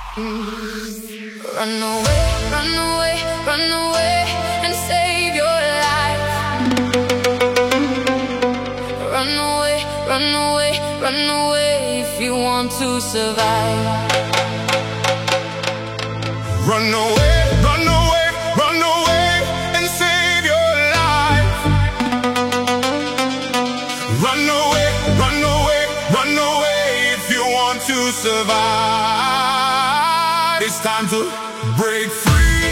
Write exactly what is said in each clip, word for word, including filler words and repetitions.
Run away, run away, run away and save your life. Run away, run away, run away if you want to survive. Run away, run away, run away and save your life. Run away, run away, run away if you want to survive. It's time to break free.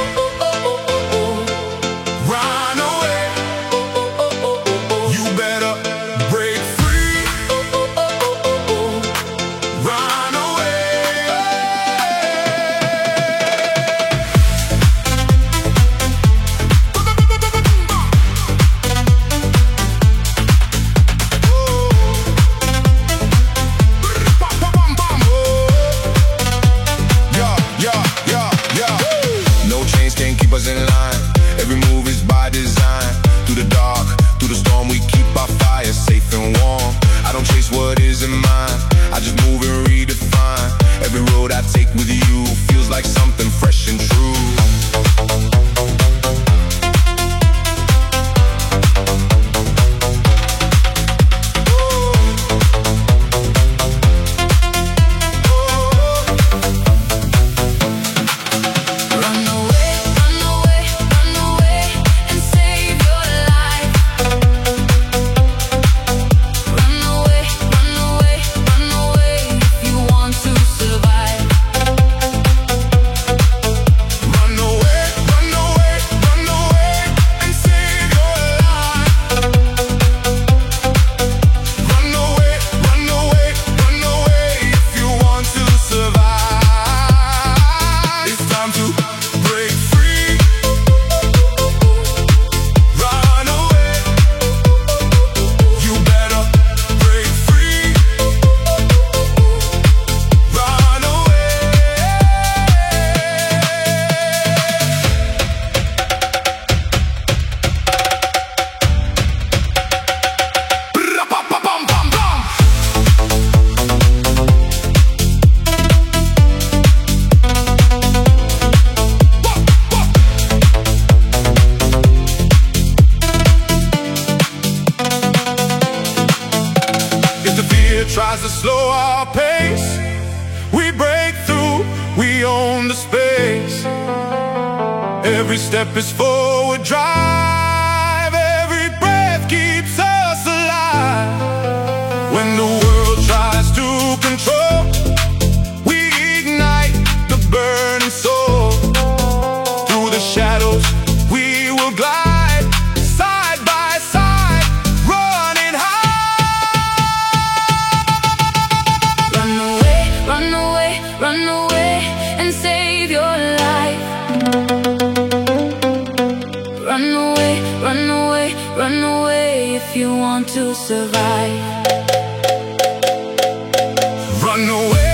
Run away. You better break free. Run away. In line, every move is by design. Through the dark, through the storm, we keep our fire safe and warm. I don't chase what isn't mine, I just move and redefine. Every road I take with you feels like something fresh and true. Tries to slow our pace, we break through, we own the space. Every step is forward drive, every breath keeps us alive. When the world tries to control, we ignite the burning soul. Through the shadows we will glide. Run away and save your life. Run away, run away, run away if you want to survive. Run away.